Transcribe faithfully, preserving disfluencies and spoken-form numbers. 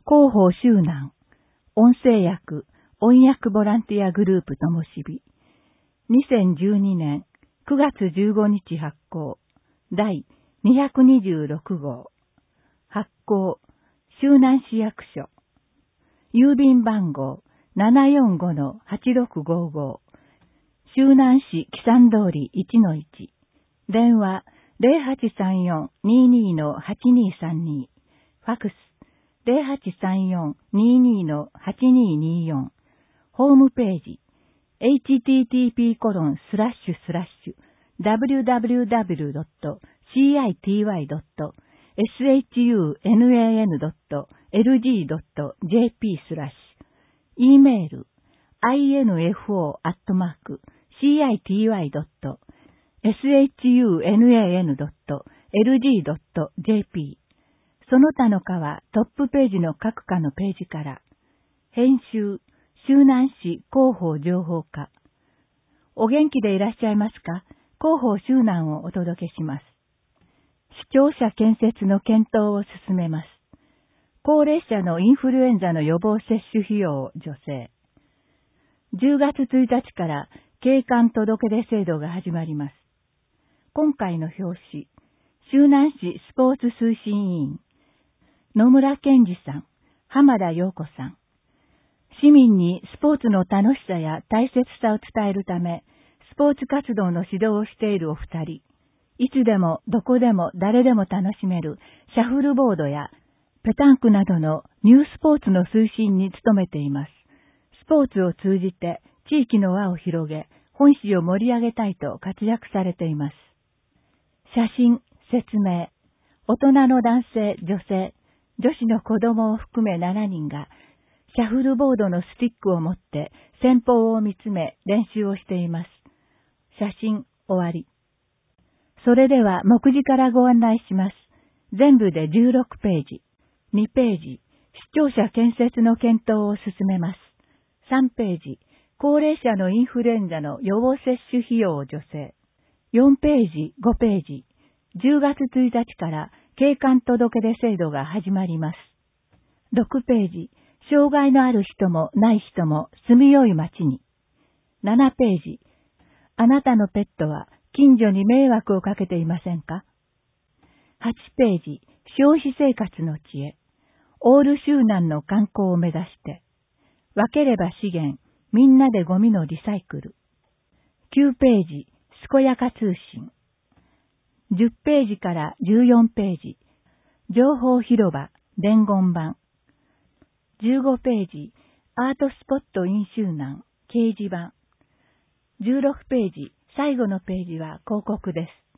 広報周南、音声訳、音訳ボランティアグループともしび、にせんじゅうにねんくがつじゅうごにち発行、だいにひゃくにじゅうろくごう、発行、周南市役所、郵便番号 ななよんごのはちろくごご、周南市木山通り いちのいち、電話 ゼロはちさんよんにーにーのはちにーさんに、ファクス ゼロはちさんよんにーにーのはちにーにーよん、ホームページ エイチティーティーピーコロンスラッシュスラッシュダブリューダブリューダブリュードットシーアイティーワイドットエスエイチユーエヌエーエヌドットエルジードットジェーピー スラッシュ、e メール アイエヌエフオー アットマーク シーアイティーワイドットエスエイチユーエヌエーエヌドットエルジードットジェーピー、その他の課はトップページの各課のページから、編集、周南市広報情報課。お元気でいらっしゃいますか？広報周南をお届けします。視聴者建設の検討を進めます。高齢者のインフルエンザの予防接種費用助成。じゅうがつついたちから景観届出制度が始まります。今回の表紙、周南市スポーツ推進委員、野村健二さん、浜田陽子さん。市民にスポーツの楽しさや大切さを伝えるため、スポーツ活動の指導をしているお二人。いつでもどこでも誰でも楽しめるシャフルボードやペタンクなどのニュースポーツの推進に努めています。スポーツを通じて地域の輪を広げ、本市を盛り上げたいと活躍されています。写真、説明。大人の男性、女性、女子の子供を含めしちにんが、シャフルボードのスティックを持って先方を見つめ練習をしています。写真、終わり。それでは目次からご案内します。全部でじゅうろくページ。にページ、視聴者建設の検討を進めます。さんページ、高齢者のインフルエンザの予防接種費用を助成。よんページ、ごページ、じゅうがつついたちから景観届出制度が始まります。ろくページ、障害のある人もない人も住みよい街に。ななページ、あなたのペットは近所に迷惑をかけていませんか？はちページ、消費生活の知恵。オール周南の観光を目指して。分ければ資源、みんなでゴミのリサイクル。きゅうページ、健やか通信。じゅっページからじゅうよんページ、情報広場、伝言板。じゅうごページ、アートスポットイン周南、掲示板。じゅうろくページ、最後のページは広告です。